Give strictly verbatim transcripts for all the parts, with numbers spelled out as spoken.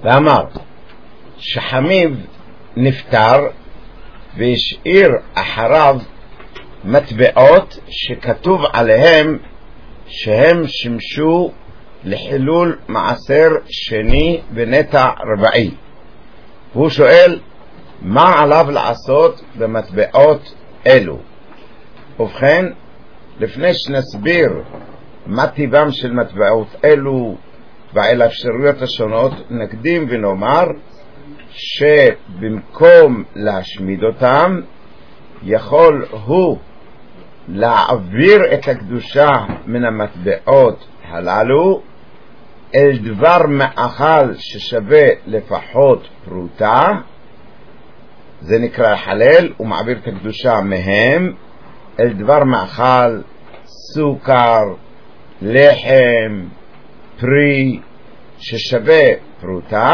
ואמר שחמיב נפטר והשאיר אחריו מטבעות שכתוב עליהם שהם שימשו לחילול מעשר שני ונטע רבעי. והוא שואל מה עליו לעשות במטבעות אלו. ובכן, לפני שנסביר מה טיבם של מטבעות אלו ועל האפשרויות השונות, נקדים ונאמר שבמקום להשמיד אותם יכול הוא להעביר את הקדושה מן המטבעות הללו אל דבר מאכל ששווה לפחות פרוטה, זה נקרא חלל, הוא מעביר את הקדושה מהם אל דבר מאכל, סוכר, לחם, פרי ששווה פרוטה,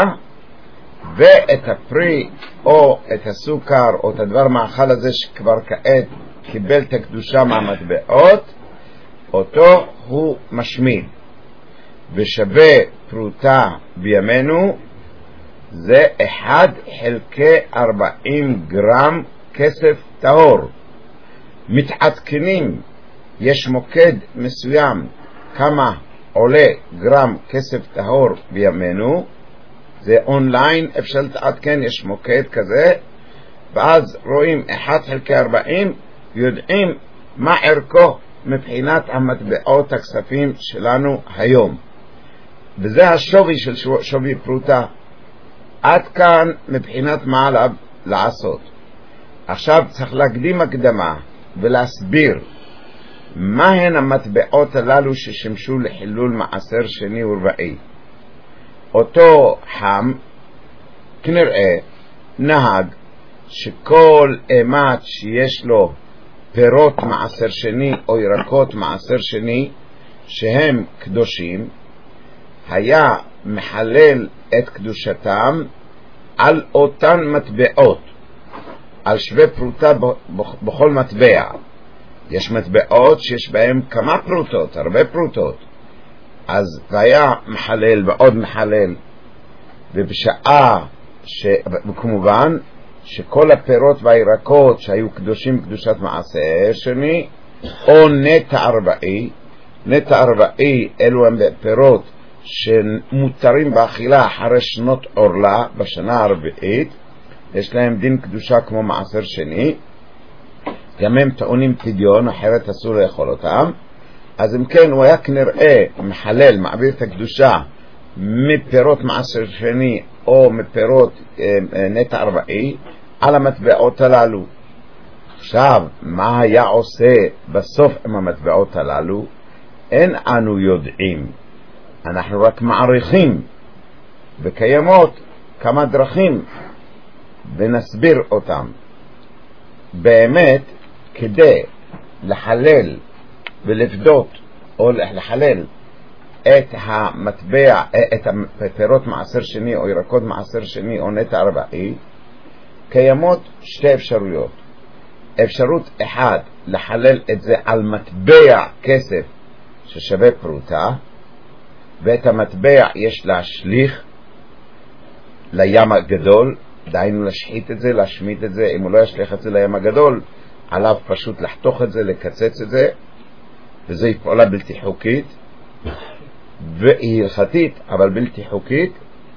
ואת הפרי או את הסוכר או את הדבר מאכל הזה שכבר כעת קיבל את הקדושה מהמטבעות, אותו הוא משמיד. ושווה פרוטה בימינו זה אחד חלקי ארבעים גרם כסף טהור. מתעדכנים, יש מוקד מסוים כמה עולה גרם כסף טהור בימינו, זה אונליין, אפשר להתעדכן, יש מוקד כזה, ואז רואים אחד חלקי ארבעים, יודעים מה ערכו מבחינת המטבעות הכספים שלנו היום, וזה השווי של שווי פרוטה. עד כאן מבחינת מה עליו לעשות. עכשיו צריך להקדים הקדמה ולהסביר מה הן המטבעות הללו ששמשו לחילול מעשר שני ורבעי. אותו חם כנראה נהג שכל אימת שיש לו פירות מעשר שני או ירקות מעשר שני שהם קדושים, היה מחלל את קדושתם על אותן מטבעות, על שווה פרוטה בכל מטבע. יש מטבעות שיש בהם כמה פרוטות, הרבה פרוטות, אז והיה מחלל ועוד מחלל, ובשעה וכמובן שכל הפירות והירקות שהיו קדושים קדושת מעשר שני או נטע ארבעי, נטע ארבעי אלו הם פירות שמותרים באכילה אחרי שנות עורלה בשנה הרביעית, יש להם דין קדושה כמו מעשר שני, גם הם טעונים פדיון, אחרת אסור לאכול אותם. אז אם כן הוא היה כנראה מחלל, מעביר את הקדושה מפירות מעשר שני או מפירות אה, נטע ארבעי על המטבעות הללו. עכשיו מה היה עושה בסוף עם המטבעות הללו אין אנו יודעים, אנחנו רק מעריכים, וקיימות כמה דרכים ונסביר אותם. באמת כדי לחלל ולפדות או לחלל את המטבע, את הפירות מעשר שני או ירקות מעשר שני או נטע ארבעי, קיימות שתי אפשרויות. אפשרות אחת לחלל את זה על מטבע כסף ששווה פרוטה, ואת המטבע יש להשליך לים הגדול, דהיינו להשחית את זה, להשמיט את זה. אם הוא לא ישליך את זה לים הגדול, עליו פשוט לחתוך את זה, לקצץ את זה, וזה פעולה בלתי חוקית והיא הלכתית אבל בלתי חוקית.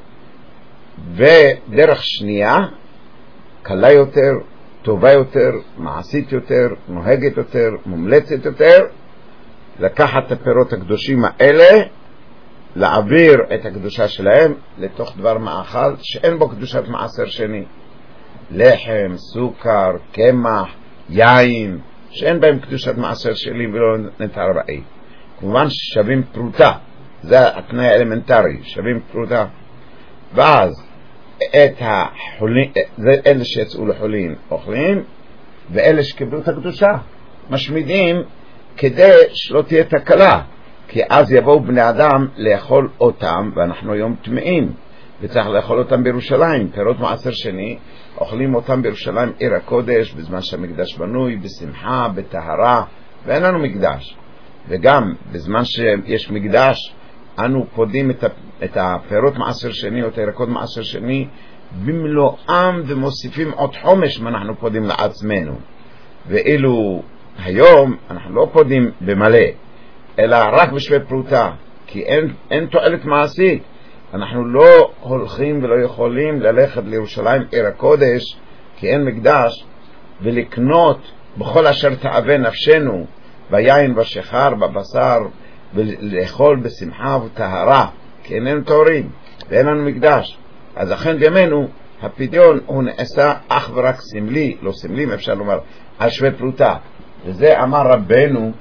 ודרך שנייה קלה יותר, טובה יותר, מעשית יותר, נוהגת יותר, מומלצת יותר, לקחת את הפירות הקדושים האלה, להעביר את הקדושה שלהם לתוך דבר מאכל שאין בו קדושת מעשר שני, לחם, סוכר, קמח, יין, שאין בהם קדושת מעשר שני ולא נטע ארבעי. כמובן ששווים פרוטה, זה התנאי האלמנטרי, שווים פרוטה. ואז את החולין, זה אלה שיצאו לחולין אוכלים, ואלה שקיבלו את הקדושה משמידים כדי שלא תהיה תקלה, כי אז יבואו בני אדם לאכול אותם, ואנחנו היום טמאים וצריך לאכול אותם בירושלים. פירות מעשר שני אוכלים אותם בירושלים עיר הקודש, בזמן שהמקדש בנוי בשמחה, בטהרה, ואין לנו מקדש. וגם בזמן שיש מקדש אנו פודים את, את הפירות מעשר שני או את הירקות מעשר שני במלואם ומוסיפים עוד חומש מה אנחנו פודים לעצמנו. ואילו היום אנחנו לא פודים במלא אלא רק בשווה פרוטה, כי אין, אין תועלת מעשית. אנחנו לא הולכים ולא יכולים ללכת לירושלים עיר הקודש כי אין מקדש ולקנות בכל אשר תאווה נפשנו ביין בשחר בבשר ולאכול בשמחה וטהרה, כי איננו טהורים ואין לנו מקדש. אז אכן בימינו הפדיון הוא נעשה אך ורק סמלי, לא סמלי אפשר לומר, על שווה פרוטה. וזה אמר רבנו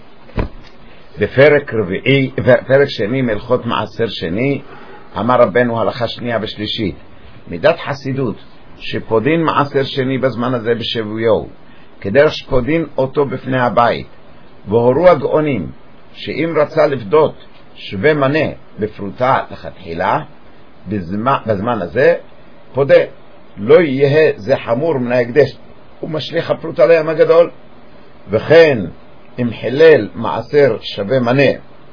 בפרק רביעי, פרק שני מלכות מעשר שני, אמר רבנו הלכה שנייה ושלישית, מידת חסידות שפודין מעשר שני בזמן הזה בשבויו כדרך שפודין אותו בפני הבית, והורו הגאונים שאם רצה לפדות שווה מנה בפרוטה לכתחילה בזמן, בזמן הזה פודה, לא יהיה זה חמור מן ההקדש ומשליך הפרוטה לים הגדול. וכן אם חילל מעשר שווה מנה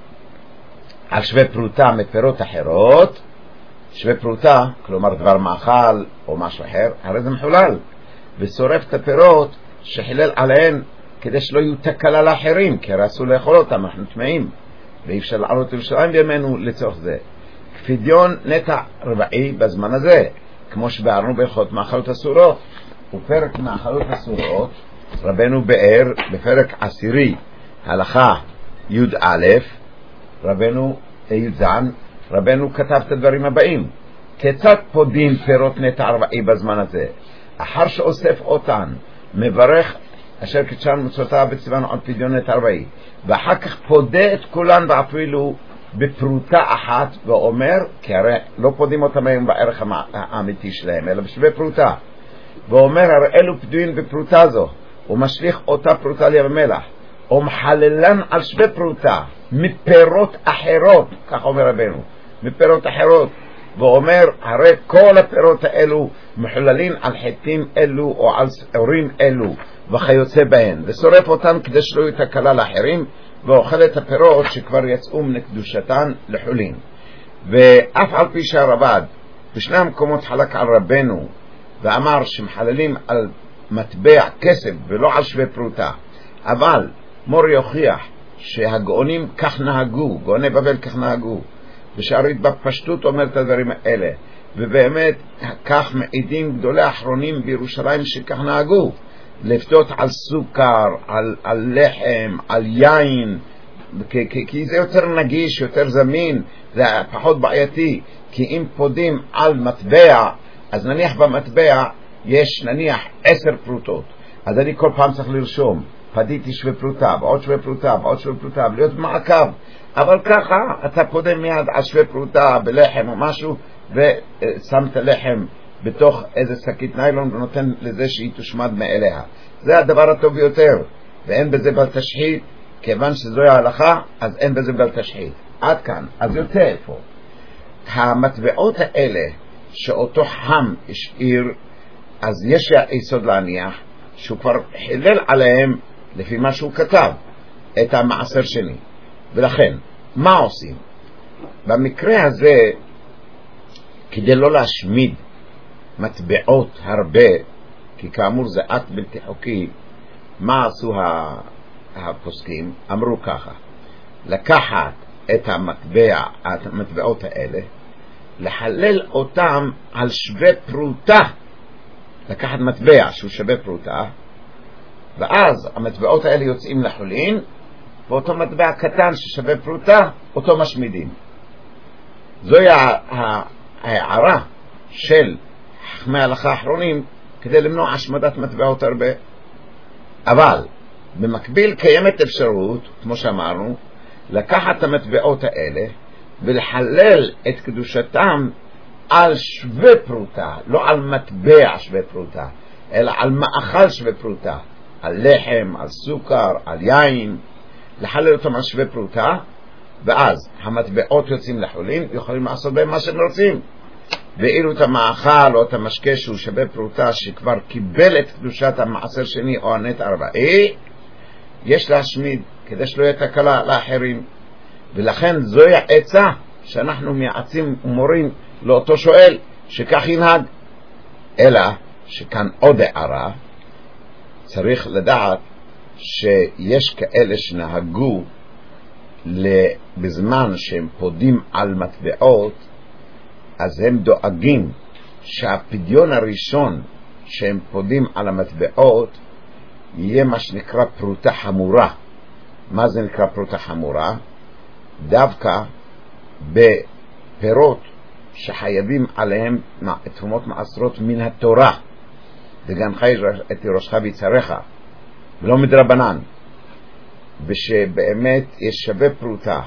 על שווה פרוטה מפירות אחרות, שווה פרוטה כלומר דבר מאכל או משהו אחר, הרי זה מחולל ושורף את הפירות שחילל עליהן כדי שלא יהיו תקלה לאחרים, כי הרי אסור לאכול אותם, אנחנו טמאים ואי אפשר לעלות ירושלים בימינו לצורך זה. פדיון נטע רבעי בזמן הזה, כמו שבארנו בהלכות מאכלות אסורות. ופרק מאכלות אסורות רבנו באר בפרק עשירי הלכה י"א, רבנו י"ז, רבנו כתב את הדברים הבאים: כיצד פודין פירות נטע רבעי בזמן הזה? אחר שאוסף אותן מברך אשר קדשן מצוותיו וציוונו על פדיון נטע רבעי, ואחר כך פודה את כולן ואפילו בפרוטה אחת, ואומר, כי הרי לא פודים אותם היום בערך האמיתי שלהם אלא בשווה פרוטה, ואומר הרי אלו פדוין בפרוטה זו, ומשליך אותה פרוטה לים המלח, ומחללן על שווה פרוטה מפירות אחרות, כך אומר רבנו, מפירות אחרות, ואומר הרי כל הפירות האלו מחוללים על חיטים אלו או על שעורים אלו וכיוצא בהן, ושורף אותם כדי שלא יהיו תקלה לאחרים, ואוכל את הפירות שכבר יצאו מן קדושתן לחולין. ואף על פי שהרב"ד בשני המקומות חלק על רבנו ואמר שמחללים על מטבע כסף ולא על שווה פרוטה, אבל מור יוכיח שהגאונים כך נהגו, גאוני בבל כך נהגו, ושארית בפשטות אומר את הדברים האלה, ובאמת כך מעידים גדולי האחרונים בירושלים שכך נהגו, לפדות על סוכר, על, על לחם, על יין, כי, כי, כי זה יותר נגיש, יותר זמין, זה פחות בעייתי. כי אם פודים על מטבע, אז נניח במטבע יש נניח עשר פרוטות, אז אני כל פעם צריך לרשום פדיתי שווה פרוטה ועוד שווה פרוטה ועוד שווה פרוטה ולהיות מעקב. אבל ככה אתה פודם מיד על שווה פרוטה בלחם או משהו, ושמת לחם בתוך איזה שקית ניילון ונותן לזה שהיא תושמד מאליה. זה הדבר הטוב ביותר, ואין בזה בל תשחית, כיוון שזוהי ההלכה אז אין בזה בל תשחית. עד כאן. אז יוצא איפה המטבעות האלה שאותו חם השאיר, אז יש יסוד להניח שהוא כבר חילל עליהם לפי מה שהוא כתב את המעשר שני. ולכן מה עושים במקרה הזה כדי לא להשמיד מטבעות הרבה, כי כאמור זה אקט בלתי חוקי? מה עשו הפוסקים? אמרו ככה: לקחת את המטבע, את המטבעות האלה, לחלל אותם על שווה פרוטה, לקחת מטבע שהוא שווה פרוטה, ואז המטבעות האלה יוצאים לחולין, ואותו מטבע קטן ששווה פרוטה אותו משמידים. זוהי ההערה של חכמי ההלכה האחרונים כדי למנוע השמדת מטבעות הרבה. אבל במקביל קיימת אפשרות, כמו שאמרנו, לקחת את המטבעות האלה ולחלל את קדושתם על שווה פרוטה, לא על מטבע שווה פרוטה, אלא על מאכל שווה פרוטה, על לחם, על סוכר, על יין, לחלל אותם על שווה פרוטה, ואז המטבעות יוצאים לחולין, יכולים לעשות בהם מה שהם רוצים. ואילו את המאכל או את המשקה שהוא שווה פרוטה שכבר קיבל את קדושת המעשר שני או הנטע רבעי, יש להשמיד כדי שלא יהיה תקלה לאחרים. ולכן זוהי העצה שאנחנו מייעצים ומורים לאותו שואל שכך ינהג. אלא שכאן עוד הערה, צריך לדעת שיש כאלה שנהגו בזמן שהם פודים על מטבעות, אז הם דואגים שהפדיון הראשון שהם פודים על המטבעות יהיה מה שנקרא פרוטה חמורה. מה זה נקרא פרוטה חמורה? דווקא בפירות שחייבים עליהם תרומות מעשרות מן התורה, וגנך את ראשך ויצריך, ולא מדרבנן, ושבאמת יש שווה פרוטה,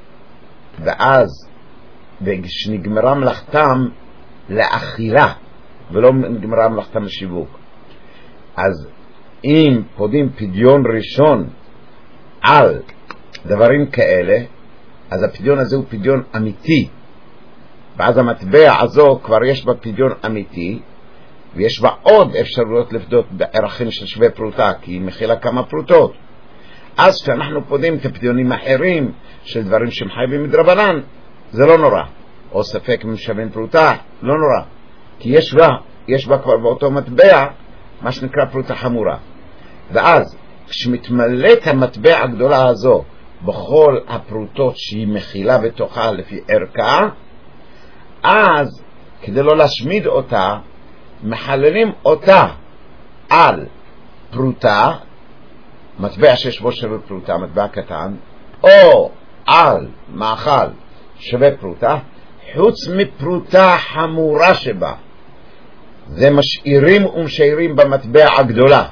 ואז שנגמרה מלאכתם לאכילה ולא נגמרה מלאכתם לשיווק. אז אם פודים פדיון ראשון על דברים כאלה, אז הפדיון הזה הוא פדיון אמיתי, ואז המטבע הזו כבר יש בה פדיון אמיתי, ויש בה עוד אפשרויות לפדות בערכים של שווה פרוטה, כי היא מכילה כמה פרוטות. אז כשאנחנו פודים את הפדיונים האחרים של דברים שהם חייבים מדרבנן, זה לא נורא. או ספק אם שווים פרוטה, לא נורא, כי יש בה, יש בה כבר באותו מטבע מה שנקרא פרוטה חמורה. ואז כשמתמלאת המטבע הגדולה הזו בכל הפרוטות שהיא מכילה בתוכה לפי ערכה, אז כדי לא להשמיד אותה מחללים אותה על פרוטה, מטבע שיש בו שווה פרוטה, מטבע קטן, או על מאכל שווה פרוטה, חוץ מפרוטה חמורה שבה. זה משאירים ומשאירים במטבע הגדולה,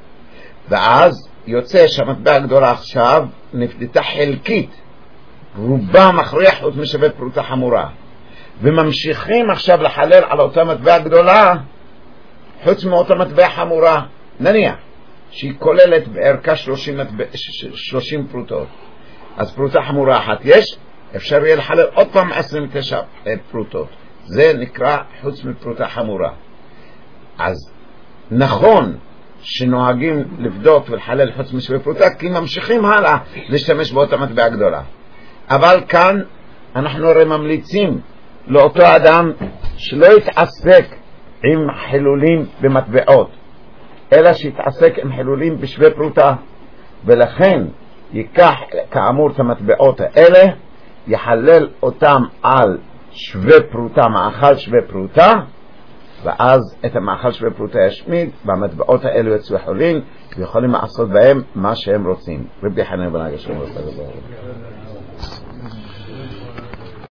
ואז יוצא שהמטבע הגדולה עכשיו נפדתה חלקית, רובה מכריח חוץ משווה פרוטה חמורה, וממשיכים עכשיו לחלל על אותה מטבע הגדולה חוץ מאותה מטבע חמורה, נניח שהיא כוללת בערכה שלושים, שלושים פרוטות, אז פרוטה חמורה אחת יש, אפשר יהיה לחלל עוד פעם עשרים ותשע פרוטות, זה נקרא חוץ מפרוטה חמורה. אז נכון שנוהגים לבדוק ולחלל חוץ משווה פרוטה, כי ממשיכים הלאה להשתמש באותה מטבע גדולה, אבל כאן אנחנו הרי ממליצים לאותו אדם שלא יתעסק עם חילולים במטבעות, אלא שיתעסק עם חילולים בשווה פרוטה, ולכן ייקח כאמור את המטבעות האלה, יחלל אותם על שווה פרוטה, מאכל שווה פרוטה, ואז את המאכל שווה פרוטה ישמיד, והמטבעות האלו יצאו חולין ויכולים לעשות בהם מה שהם רוצים. רבי חנינא בן עגש"ם